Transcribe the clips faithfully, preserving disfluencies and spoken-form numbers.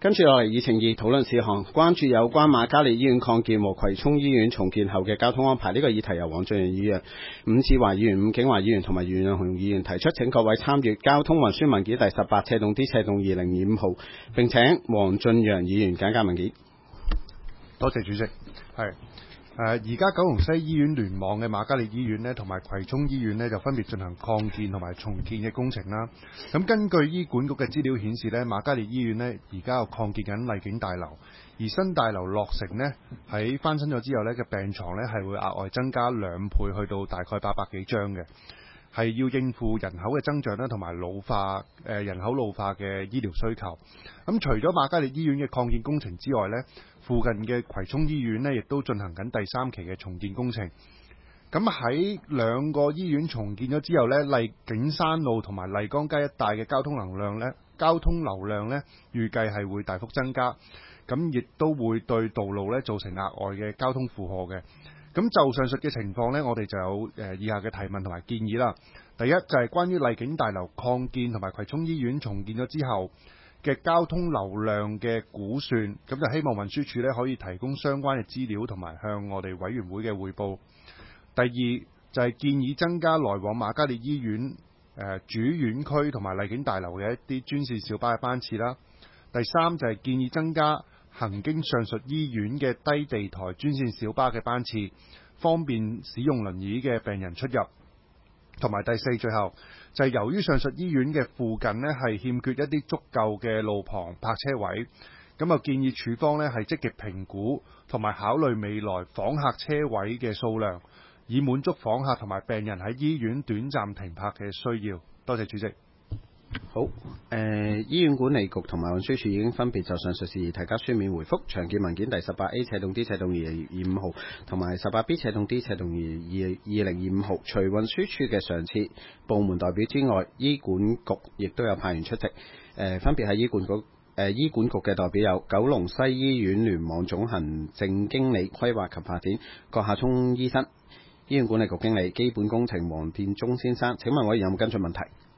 跟住落嚟，議程二討論事項，關注有關瑪嘉烈醫院擴建和葵涌醫院重建後嘅交通安排。呢、這個議題由黃俊陽議員、伍志華議員、伍景華議員同埋袁潤雄議員提出，請各位參閱交通運輸文件第十八斜洞 D 斜洞二零二五號，並請黃俊陽議員簡介文件。 多謝主席。係。誒而家九龍西醫院聯網嘅瑪嘉烈醫院呢，同埋葵涌醫院呢，就分別進行擴建同埋重建嘅工程啦。咁根據醫管局嘅資料顯示呢，瑪嘉烈醫院呢，而家有擴建緊麗景大樓，而新大樓落成呢，喺翻新咗之後呢嘅病床呢，係會額外增加兩倍，去到大概八百幾張嘅，係要應付人口嘅增長啦，同埋老化誒、呃、人口老化嘅醫療需求。咁除咗瑪嘉烈醫院嘅擴建工程之外呢，附近嘅葵涌醫院呢，亦都進行緊第三期嘅重建工程。咁喺兩個醫院重建咗之後呢，麗景山路同埋麗江街一帶嘅交通流量呢，交通流量呢，預計係會大幅增加。咁亦都會對道路呢造成額外嘅交通負荷嘅。咁就上述嘅情況呢，我哋就有誒以下嘅提問同埋建議啦。第一就係關於麗景大樓擴建同埋葵涌醫院重建咗之後嘅交通流量嘅估算，咁就希望運輸署咧可以提供相關嘅資料同埋向我哋委員會嘅匯報。第二就係建議增加來往瑪嘉烈醫院誒、呃、主院區同埋麗景大樓嘅一啲專線小巴嘅班次啦。第三就係建議增加行經上述醫院嘅低地台專線小巴嘅班次，方便使用輪椅嘅病人出入。同埋第四，最後就係由於上述醫院嘅附近呢係欠缺一啲足夠嘅路旁泊車位，咁啊建議處方呢係積極評估同埋考慮未來訪客車位嘅數量，以滿足訪客同埋病人喺醫院短暫停泊嘅需要。多謝主席。 好，誒、呃，醫院管理局同埋運輸署已經分別就上述事宜提交書面回覆。詳見文件第十八 A 斜洞 D 斜洞二零二五號同埋十八 B 斜洞 D 斜洞二二零二五號。除運輸署嘅常設部門代表之外，醫管局亦都有派員出席。誒、呃，分別係醫管局誒、呃、醫管局嘅代表有九龍西醫院聯網總行政經理規劃及發展郭夏聰醫生，醫院管理局經理基本工程黃殿忠先生。請問委員有冇跟進問題？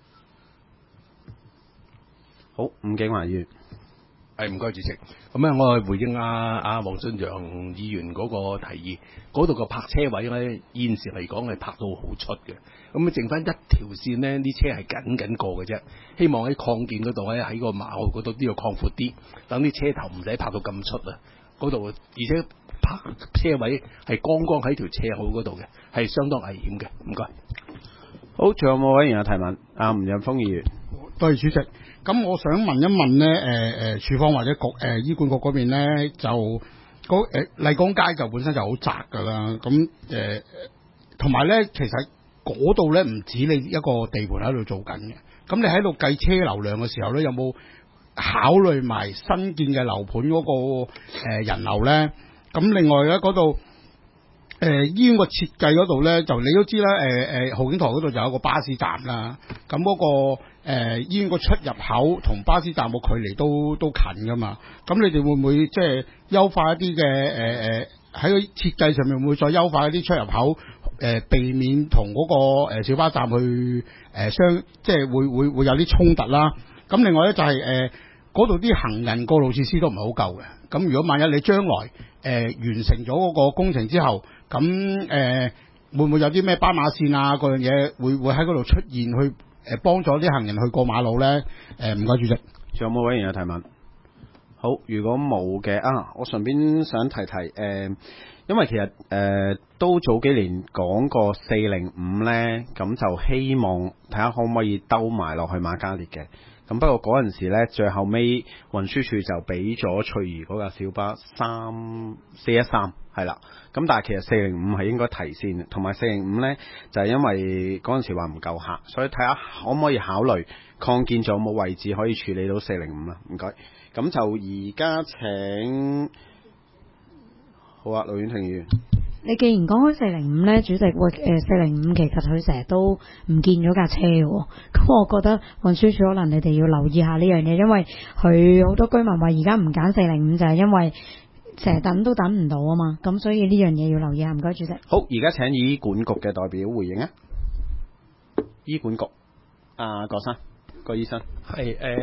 好，伍景華議員， 係唔該主席。咁咧，我回應阿阿黃俊陽議員嗰個提議，嗰度個泊車位咧，現時嚟講係泊到好出嘅。咁剩翻一條線呢，啲車係緊緊過嘅啫。希望喺擴建嗰度咧，喺個馬路嗰度都要擴闊啲，等啲車頭唔使泊到咁出啊。嗰度而且泊車位係剛剛喺條斜路嗰度嘅，係相當危險嘅。唔該。 好，仲有冇委員有提問？阿吳潤峰議員， 多謝主席。咁我想問一問咧，誒、呃、誒，署方或者局誒、呃、醫管局嗰邊咧，就嗰誒麗江街就本身就好窄噶啦。咁誒，同埋咧，其實嗰度咧唔止你一個地盤喺度做緊嘅。咁你喺度計車流量嘅時候咧，有冇考慮埋新建嘅樓盤嗰個誒人流咧？咁另外咧，嗰度誒醫院個設計嗰度咧，就你都知啦，誒誒浩景台嗰度就有個巴士站啦。咁嗰、嗰個誒、呃、醫院個出入口同巴士站個距離都都近噶嘛？咁你哋會唔會即係優化一啲嘅誒誒喺個設計上面會再優化一啲出入口誒、呃，避免同嗰個誒小巴站去誒、呃、相即係會會會有啲衝突啦。咁另外咧就係誒嗰度啲行人過路設施都唔係好夠嘅。咁如果萬一你將來誒、呃、完成咗嗰個工程之後，咁誒、呃、會唔會有啲咩斑馬線啊嗰樣嘢會會喺嗰度出現去？誒幫咗啲行人去過馬路咧，誒唔該主席。 仲有冇委員有提問？好，如果冇嘅啊，我順便想提提誒、呃，因為其實誒、呃、都早幾年講過四零五咧，咁就希望睇下可唔可以兜埋落去瑪嘉烈嘅。咁不過嗰陣時咧，最後尾運輸署就俾咗翠怡嗰架小巴三四一三係啦。咁但係其實四零五係應該提先，同埋四零五咧就係、是、因為嗰陣時話唔夠客，所以睇下可唔可以考慮擴建仲有冇位置可以處理到四零五啦。唔該。咁就而家請好啊，盧婉婷議員。 你既然講開四零五咧，主席，喂誒四零五其實佢成日都唔見咗架車嘅，咁我覺得運輸署可能你哋要留意下呢樣嘢，因為佢好多居民話而家唔揀四零五就係因為成日等都等唔到啊嘛，咁所以呢樣嘢要留意下。唔該主席。 好，而家請醫管局嘅代表回應啊。醫管局，阿郭生，郭醫生。 係誒。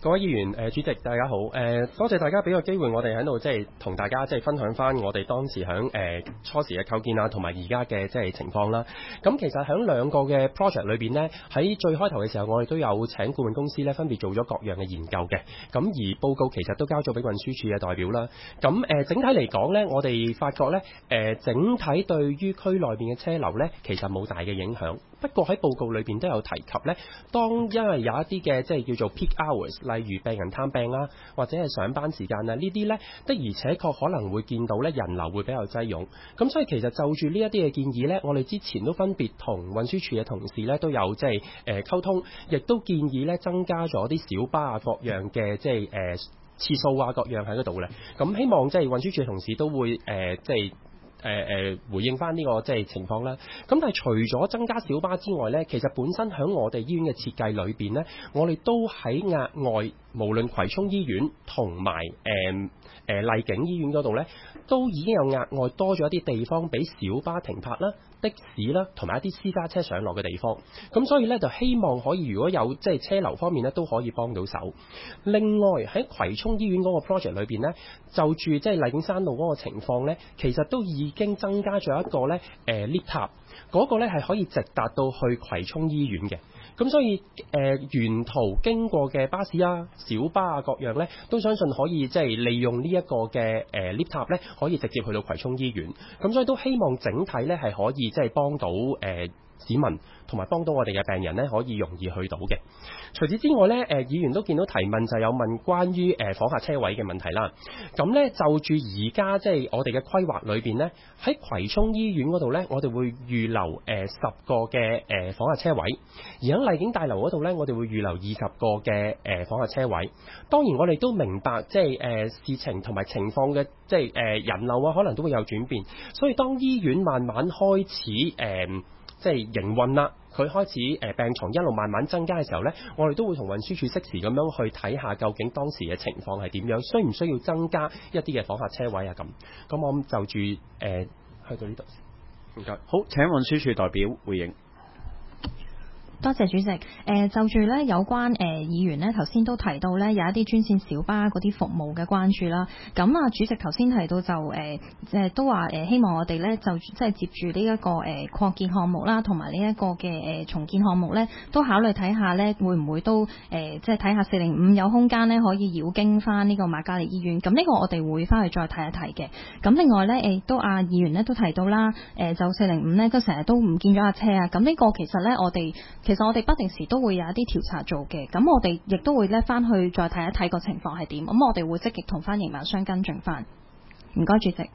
各位議員、誒、呃、主席，大家好。誒、呃、多謝大家俾個機會，我哋喺度即係同大家即係分享翻我哋當時響誒、呃、初時嘅構建啊，同埋而家嘅即係情況啦。咁其實響兩個嘅 project 裏邊呢，喺最開頭嘅時候，我哋都有請顧問公司咧，分別做咗各樣嘅研究嘅。咁而報告其實都交咗俾運輸署嘅代表啦。咁誒、呃、整體嚟講呢，我哋發覺呢，誒、呃、整體對於區內邊嘅車流呢，其實冇大嘅影響。不過喺報告裏邊都有提及呢，當因為有一啲嘅即係叫做 peak hours，例如病人探病啦，或者係上班時間啊，呢啲呢的而且確可能會見到呢人流會比較擠擁。咁所以其實就住呢一啲嘅建議呢，我哋之前都分別同運輸署嘅同事呢都有即係誒溝通，亦都建議呢增加咗啲小巴啊各樣嘅即係誒次數啊各樣喺嗰度咧。咁希望即係運輸署嘅同事都會誒即係。誒誒、呃、回應翻呢個即係情況啦。咁但係除咗增加小巴之外呢，其實本身喺我哋醫院嘅設計裏邊呢，我哋都喺額外，無論葵涌醫院同埋誒誒麗景醫院嗰度呢，都已經有額外多咗一啲地方俾小巴停泊啦、的士啦，同埋一啲私家車上落嘅地方。咁所以呢，就希望可以如果有即係車流方面呢，都可以幫到手。另外喺葵涌醫院嗰個 project 裏邊呢，就住即係麗景山路嗰個情況呢，其實都已經增加咗一個呢誒 lift 塔，嗰個呢係可以直達到去葵涌醫院嘅。咁所以誒、呃、沿途經過嘅巴士啊、小巴啊各樣呢，都相信可以即係利用呢一個嘅誒 lift 塔呢，可以直接去到葵涌醫院。咁所以都希望整體呢係可以即係幫到誒、呃市民同埋幫到我哋嘅病人呢，可以容易去到嘅。除此之外呢，誒、呃、議員都見到提問就有問關於誒、呃、訪客車位嘅問題啦。咁呢，就住而家即係我哋嘅規劃裏邊呢，喺葵涌醫院嗰度呢，我哋會預留誒十、呃、個嘅誒、呃、訪客車位；而喺麗景大樓嗰度呢，我哋會預留二十個嘅誒、呃、訪客車位。當然我哋都明白即係誒、呃、事情同埋情況嘅即係誒、呃、人流啊，可能都會有轉變。所以當醫院慢慢開始誒、呃即係營運啦，佢開始誒病床一路慢慢增加嘅時候呢，我哋都會同運輸署適時咁樣去睇下究竟當時嘅情況係點樣，需唔需要增加一啲嘅訪客車位啊咁。咁我諗就住誒、呃、去到呢度先。唔該。 好，請運輸署代表回應。 多謝主席。誒、呃、就住咧有關誒、呃、議員咧頭先都提到咧有一啲專線小巴嗰啲服務嘅關注啦。咁啊主席頭先提到就誒誒、呃、都話誒、呃、希望我哋咧就即係接住呢一個誒擴、呃、建項目啦，同埋呢一個嘅誒、呃、重建項目咧，都考慮睇下咧會唔會都誒、呃、即係睇下四零五有空間咧可以繞經翻呢個瑪嘉烈醫院。咁呢個我哋會翻去再睇一睇嘅。咁另外咧誒都阿議員咧都提到啦，誒、呃、就四零五咧都成日都唔見咗架車啊。咁呢個其實咧我哋其實我哋不定時都會有一啲調查做嘅，咁我哋亦都會咧翻去再睇一睇個情況係點，咁我哋會積極同翻營辦商跟進翻。唔該，主席。誒、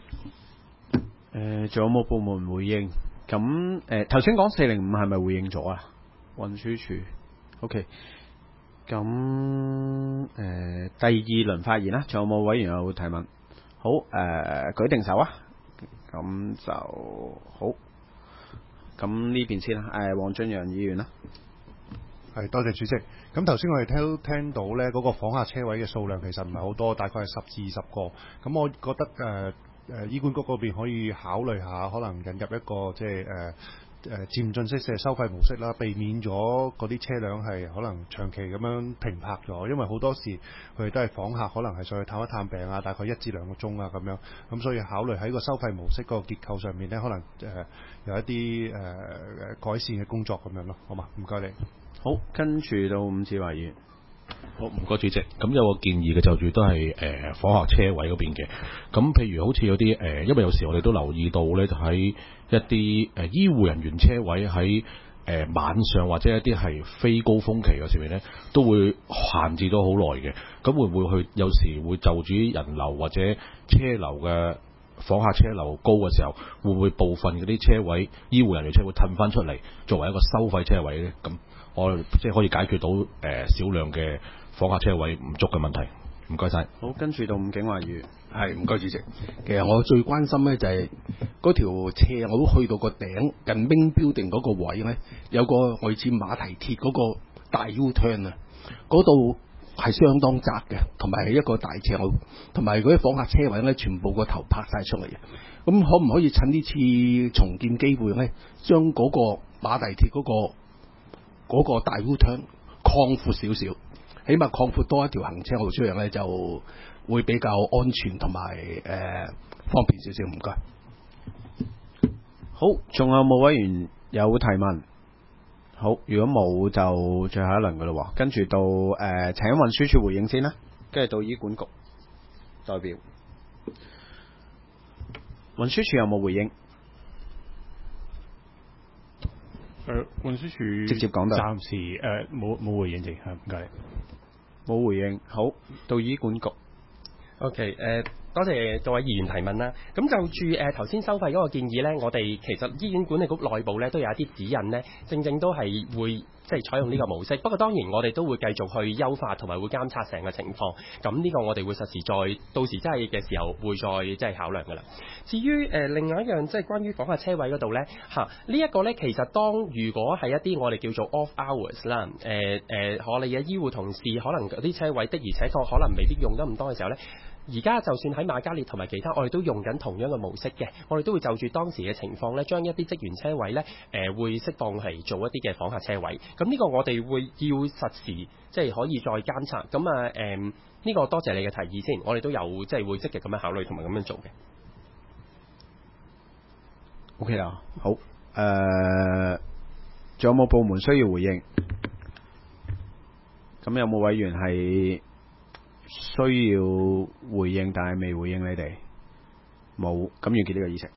呃，仲有冇部門回應？咁誒，頭先講四零五係咪回應咗啊？運輸署 ，OK。咁誒，第二輪發言啦，仲有冇委員有提問？好，誒、呃，舉定手啊！咁就好。咁呢邊先啦，誒，黃俊陽議員啦， 係多謝主席。咁頭先我哋聽聽到呢嗰個訪客車位嘅數量其實唔係好多，大概係十至二十個。咁我覺得誒誒、呃、醫管局嗰邊可以考慮下，可能引入一個即係誒誒漸進式嘅收費模式啦，避免咗嗰啲車輛係可能長期咁樣停泊咗，因為好多時佢哋都係訪客，可能係上去探一探病啊，大概一至兩個鐘啊咁樣，咁所以考慮喺個收費模式個結構上面呢，可能誒、呃、有一啲誒、呃、改善嘅工作咁樣咯，好嘛？唔該你。 好，跟住到伍志華議員。 好，唔該主席。咁有個建議嘅就住都係誒訪客車位嗰邊嘅。咁譬如好似有啲誒、呃，因為有時我哋都留意到咧，就喺一啲誒、呃、醫護人員車位喺誒、呃、晚上或者一啲係非高峰期嘅時候咧，都會閒置咗好耐嘅。咁會唔會去有時會就住人流或者車流嘅訪客車流高嘅時候，會唔會部分嗰啲車位醫護人員車會褪翻出嚟作為一個收費車位咧？咁我即係可以解決到誒少、呃、量嘅訪客車位唔足嘅問題。唔該晒。 好，跟住到伍景華議員。 係，唔該主席。其實我最關心咧就係嗰條斜，我都去到個頂近 Main Building嗰個位咧，有個類似馬蹄鐵嗰個大 U turn 啊，嗰度係相當窄嘅，同埋係一個大斜路，同埋嗰啲訪客車位咧全部個頭拍晒出嚟嘅。咁可唔可以趁呢次重建機會咧，將嗰個馬蹄鐵嗰個嗰個大 U turn 擴闊少少？ 起碼擴闊多一條行車路出嚟咧，就會比較安全同埋誒方便少少。唔該。 好，仲有冇委員有提問？好，如果冇就最後一輪噶咯，跟住到誒、呃、請運輸署回應先啦，跟住到醫管局代表。運輸署有冇回應？ 誒，運輸署直接講到， 暫時誒冇冇回應嘅，係唔該。 冇回應，好，到醫管局。 OK，誒、呃，多謝各位議員提問啦。咁就住誒頭先收費嗰個建議呢，我哋其實醫院管理局內部呢都有一啲指引呢，正正都係會即係採用呢個模式。不過當然我哋都會繼續去優化同埋會監察成個情況。咁呢個我哋會實時再到時真係嘅時候會再即係考量㗎啦。至於誒、呃、另外一樣即係關於訪客車位嗰度呢，嚇呢一個呢，其實當如果係一啲我哋叫做 off hours 啦，誒、呃、誒我哋嘅醫護同事可能嗰啲車位的而且確可能未必用得咁多嘅時候呢。而家就算喺瑪嘉烈同埋其他，我哋都用緊同樣嘅模式嘅，我哋都會就住當時嘅情況呢，將一啲職員車位呢，誒、呃、會適當係做一啲嘅訪客車位。咁呢個我哋會要實時，即係可以再監察。咁啊誒呢個多謝你嘅提議先，我哋都有即係會積極咁樣考慮同埋咁樣做嘅。 OK 啦，好，誒、呃，仲有冇部門需要回應？咁有冇委員係需要回應，但係未回應你哋？冇，咁完結呢個議程。